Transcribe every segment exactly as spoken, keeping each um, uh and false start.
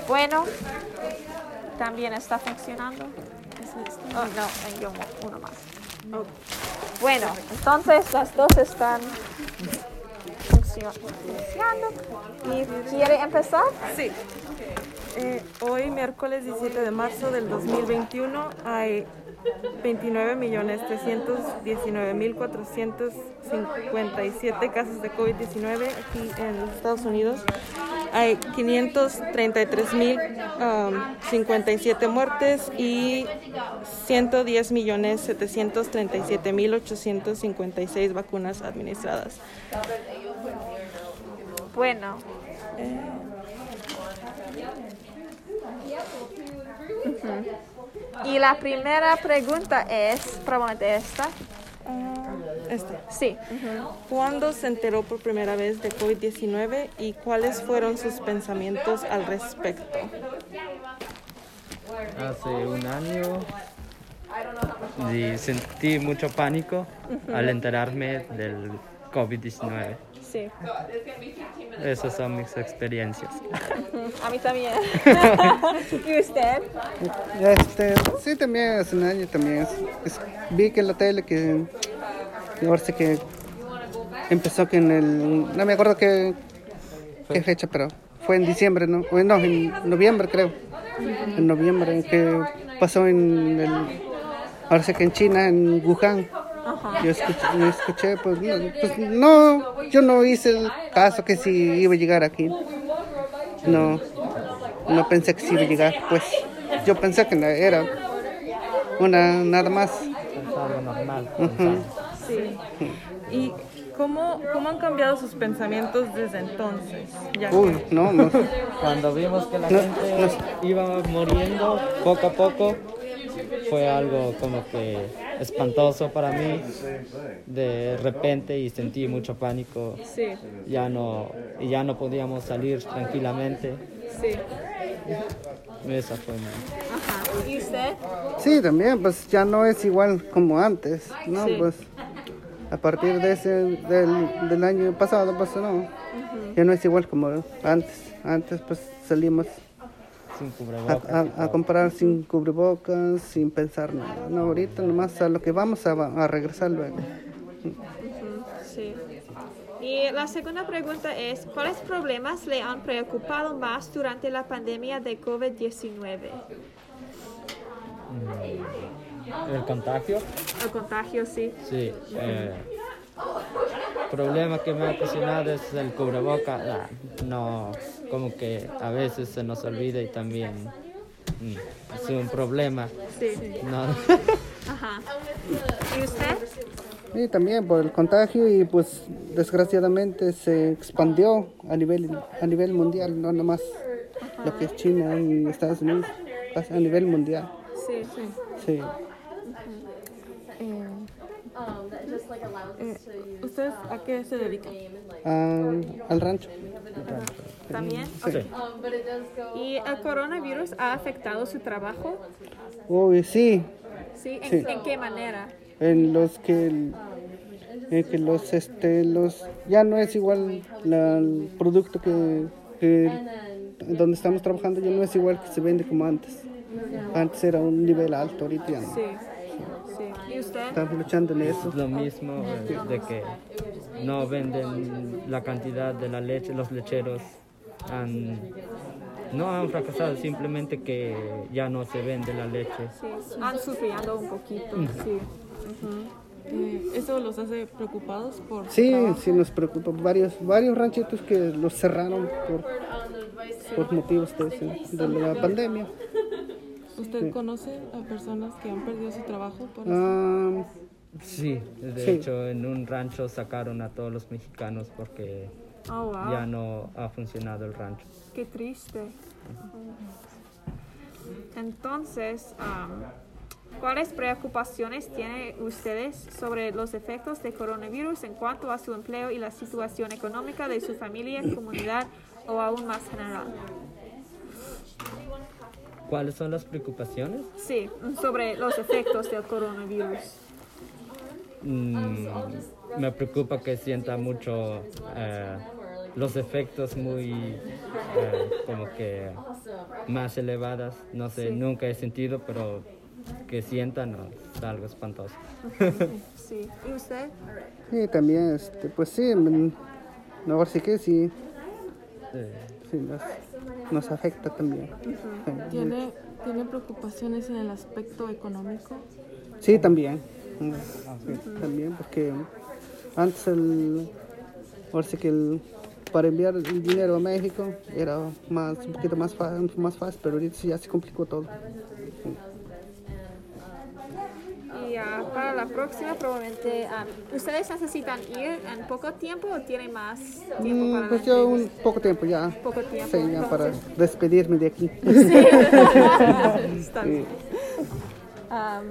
Bueno, también está funcionando. Oh, no, yo uno más. Oh. Bueno, entonces las dos están funcionando. ¿Y quiere empezar? Sí. Eh, hoy, miércoles diecisiete de marzo del dos mil veintiuno, hay veintinueve millones trescientos diecinueve mil cuatrocientos cincuenta y siete casos de COVID diecinueve aquí en Estados Unidos. Hay quinientos treinta y tres mil cincuenta y siete muertes y ciento diez millones setecientos treinta y siete mil ochocientos cincuenta y seis vacunas administradas. Bueno. Eh, uh-huh. Y la primera pregunta es, probablemente esta. Uh, este. Sí. Uh-huh. ¿Cuándo se enteró por primera vez de COVID diecinueve y cuáles fueron sus pensamientos al respecto? Hace un año y sentí mucho pánico uh-huh. al enterarme del COVID diecinueve. Sí. Esas son mis experiencias. A mí también. ¿Y usted? Este, sí, también hace un año también. Es, es, vi que en la tele que, que ahora sí que empezó que en el, no me acuerdo qué, qué fecha, pero fue en diciembre, ¿no? O no, en noviembre creo. En noviembre, que pasó en el, ahora sí que en China, en Wuhan. Yo escuché, yo escuché pues, no, pues no, yo no hice el caso que si iba a llegar aquí. No, no pensé que si iba a llegar, pues yo pensé que era una nada más. Algo normal. Uh-huh. Sí. ¿Y cómo, cómo han cambiado sus pensamientos desde entonces? Ya Uy, que... no, no. Cuando vimos que la No, gente no. iba muriendo poco a poco, fue algo como que espantoso para mí de repente y sentí mucho pánico. Sí. Ya no, y ya no podíamos salir tranquilamente. Sí. Esa fue mi... Ajá. ¿Y usted? Sí, también, pues ya no es igual como antes, ¿no? Sí. Pues a partir de ese, del, del año pasado, pues no, uh-huh. ya no es igual como antes. Antes pues salimos sin cubrebocas, a, a, a comprar sin cubrebocas, sin pensar nada. No, ahorita nomás a lo que vamos a, a regresar luego. Uh-huh. Sí. Y la segunda pregunta es, ¿cuáles problemas le han preocupado más durante la pandemia de COVID diecinueve? ¿El contagio? El contagio, sí. Sí. Eh, problema que me ha ocasionado es el cubreboca. Ah, no, como que a veces se nos olvida y también mm, es un problema. Sí. No. Ajá. ¿Y usted? Sí, también por el contagio y pues desgraciadamente se expandió a nivel a nivel mundial, no nomás uh-huh. lo que es China y Estados Unidos, a nivel mundial. Sí, sí. Sí. Eh, eh, ¿Ustedes a qué se dedican? Uh, al rancho. ¿También? Sí. Okay. ¿Y el coronavirus ha afectado su trabajo? Uy, sí. ¿Sí? ¿En, sí. ¿en qué manera? En los que, en que los, este, los, ya no es igual la, el producto que, que donde estamos trabajando, ya no es igual que se vende como antes. Antes era un nivel alto, ahorita ya no. Sí. Sí. ¿Y usted? Estamos luchando en eso. Es lo mismo eh, de que no venden la cantidad de la leche, los lecheros han, no han fracasado, simplemente que ya no se vende la leche. Sí, han sufrido un poquito, Mm. sí. Uh-huh. Eh, ¿Eso los hace preocupados por Sí, trabajo? sí nos preocupa. Varios, varios ranchitos que los cerraron por, por motivos de, eso, de la pandemia. ¿Usted Sí. conoce a personas que han perdido su trabajo por Ah, Sí, de Sí. hecho en un rancho sacaron a todos los mexicanos porque Oh, wow. ya no ha funcionado el rancho. Qué triste. Entonces, um, ¿cuáles preocupaciones tienen ustedes sobre los efectos del coronavirus en cuanto a su empleo y la situación económica de su familia, comunidad o aún más general? ¿Cuáles son las preocupaciones? Sí, sobre los efectos del coronavirus. Mm, me preocupa que sienta mucho eh, los efectos muy eh, como que más elevadas, no sé, Sí. nunca he sentido, pero que sientan no, es algo espantoso. Sí. ¿Y usted? Sí, también, este, pues sí, mm, no, ahora sí que sí, Eh, sí nos, nos afecta también. ¿Tiene, ¿Tiene preocupaciones en el aspecto económico? Sí, también. Mm, sí, también, porque antes el, ahora sí que el, para enviar el dinero a México era más, un poquito más, fa- más fácil, pero ahorita sí ya se complicó todo. Y ah, para la próxima, probablemente, ah, ¿ustedes necesitan ir en poco tiempo o tienen más tiempo Mm, para pues la yo un entrevista? poco tiempo ya. Poco tiempo, Sí, ya para entonces. despedirme de aquí. Está bien. Am,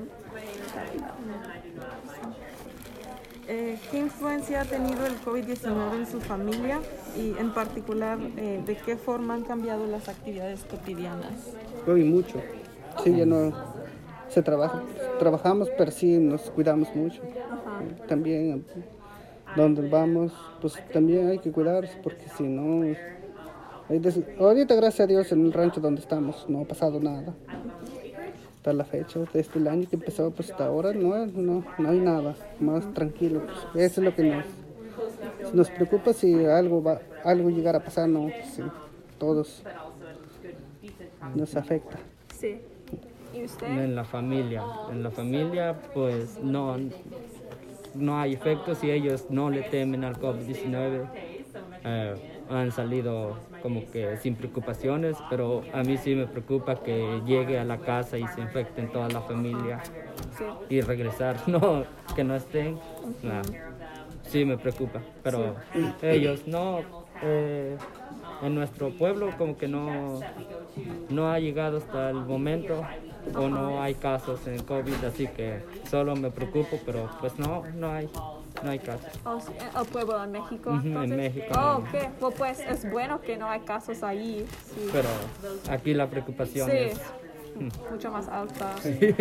Eh, ¿Qué influencia ha tenido el COVID diecinueve en su familia y en particular eh, de qué forma han cambiado las actividades cotidianas? Hoy mucho. Sí, ya no se trabaja. Trabajamos, pero sí nos cuidamos mucho. También donde vamos, pues también hay que cuidarse porque si no... hay des- Ahorita, gracias a Dios, en el rancho donde estamos no ha pasado nada. Hasta la fecha, desde el año que empezó, pues hasta ahora no, no, no hay nada, más tranquilo. Pues, eso es lo que nos, nos preocupa si algo va, algo llegara a pasar, no, pues, sí, todos nos afecta. sí. ¿Y usted? en la familia, en la familia pues no, no hay efectos y ellos no le temen al COVID diecinueve. Eh, han salido como que sin preocupaciones, pero a mí sí me preocupa que llegue a la casa y se infecten toda la familia Sí. y regresar, no, que no estén, no, sí me preocupa, pero ellos no, eh, en nuestro pueblo como que no, no ha llegado hasta el momento o no hay casos en COVID, así que solo me preocupo, pero pues no, no hay, no hay casos. Oh, sí, el pueblo de México. Ujú, en entonces. México. Oh, ok. Well, pues es bueno que no hay casos ahí. Sí. Pero aquí la preocupación Sí. es... Mucho más alta.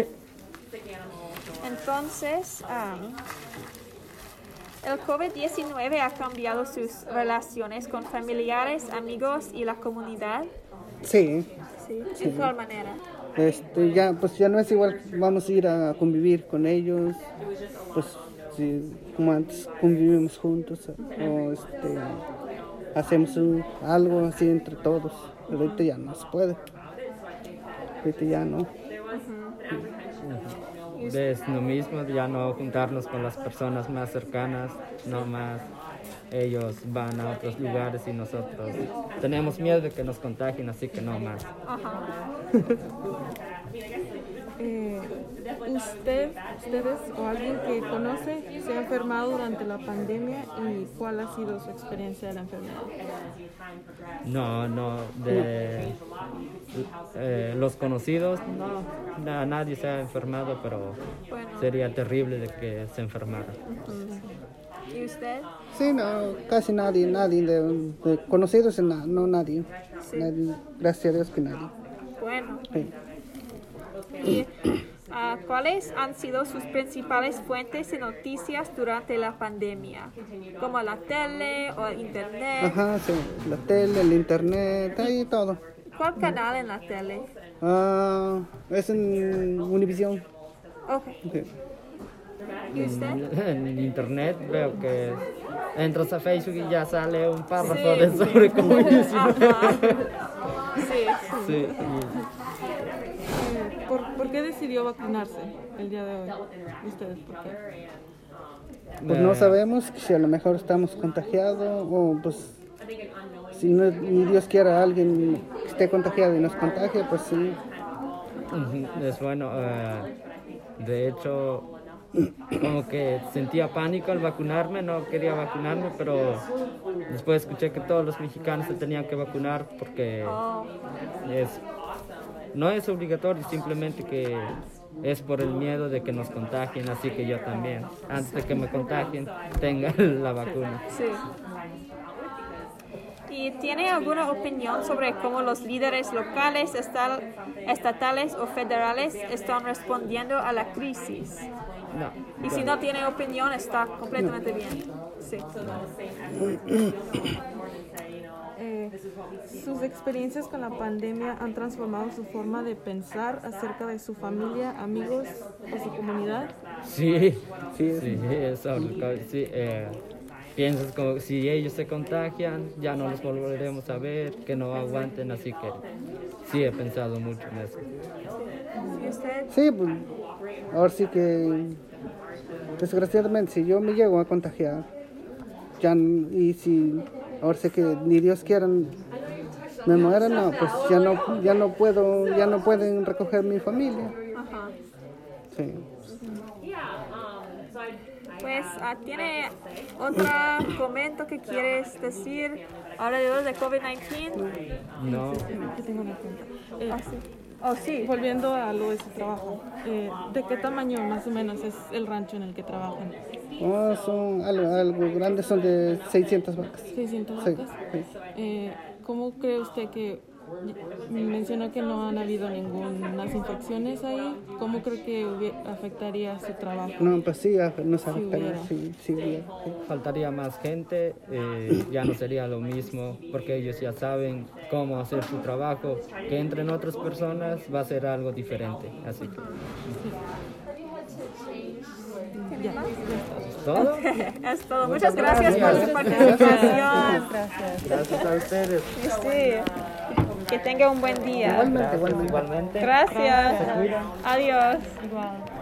Entonces, am, el COVID diecinueve ha cambiado sus relaciones con familiares, amigos y la comunidad. Sí, Sí. ¿De cuál manera? este, ya, pues ya no es igual, vamos a ir a convivir con ellos, pues sí, como antes convivimos juntos o este, hacemos un- algo así entre todos. Ahorita ya no se puede, ahorita ya no. Es lo mismo, ya no juntarnos con las personas más cercanas, no más ellos van a otros lugares y nosotros tenemos miedo de que nos contagien, así que no más. Ajá. Eh, ¿Usted, ustedes o alguien que conoce se ha enfermado durante la pandemia y cuál ha sido su experiencia de la enfermedad? No, no, de eh, los conocidos, no, na- nadie se ha enfermado, pero Bueno. sería terrible de que se enfermara. ¿Y usted? Sí, no, casi nadie, nadie, de, de conocidos, na- no nadie. Nadie, gracias a Dios que nadie. Bueno. Sí. ¿Y ah, cuáles han sido sus principales fuentes de noticias durante la pandemia? Como la tele o el internet. Ajá, sí, la tele, el internet, ahí todo. ¿Cuál canal en la tele? Ah, es en Univisión. Ok. Sí. ¿Y usted? En internet veo que entras a Facebook y ya sale un párrafo Sí. de sobre COVID diecinueve. Ajá. Sí. Sí, y- Eh, ¿por, por qué decidió vacunarse el día de hoy? ¿Ustedes por qué? Pues no Eh, sabemos si a lo mejor estamos contagiados o pues si no, ni Dios quiera alguien que esté contagiado y nos contagie, pues sí. Ujú, es bueno, eh, de hecho, como que sentía pánico al vacunarme, no quería vacunarme, pero después escuché que todos los mexicanos se tenían que vacunar porque Oh, es, no es obligatorio, simplemente que es por el miedo de que nos contagien, así que yo también, antes de que me contagien, tenga la vacuna. sí. ¿Y tiene alguna opinión sobre cómo los líderes locales, estal- estatales o federales están respondiendo a la crisis? No, Y si no tiene opinión, está completamente bien. Sí. ¿Sus experiencias con la pandemia han transformado su forma de pensar acerca de su familia, amigos o su comunidad? Sí, Sí, sí, eso, sí, eh, piensas como si ellos se contagian, ya no los volveremos a ver, que no aguanten, así que sí he pensado mucho en eso. ¿Y usted? Sí, pues, ahora sí que, desgraciadamente, si yo me llego a contagiar, ya, n- y si, ahora sí que ni Dios quiera, me muera, no, pues ya no, ya no puedo, ya no pueden recoger mi familia. Ajá. Sí. Pues, ah, ¿tiene otro comento que quieres decir alrededor de COVID diecinueve? No, Aquí tengo una pregunta. Eh, Ah, sí. Oh, sí. Volviendo a lo de su trabajo, eh, ¿de qué tamaño más o menos es el rancho en el que trabajan? Oh, son algo, algo grandes, son de seiscientas vacas. ¿seiscientas Sí, vacas? sí. Eh, ¿Cómo cree usted que mencionó que no han habido ninguna infecciones ahí? ¿Cómo cree que hubie- afectaría su trabajo? No, pues sí, af- nos Si afectaría, hubiera. sí, sí, hubiera, sí. faltaría más gente, eh, ya no sería lo mismo, porque ellos ya saben cómo hacer su trabajo, que entren otras personas va a ser algo diferente, así que Ya, ya está. es todo. Es todo. Muchas gracias por gracias. su participación. Gracias a ustedes. Sí. Que tenga un buen día. Igualmente, igualmente. Igualmente. Gracias. Adiós. Igual.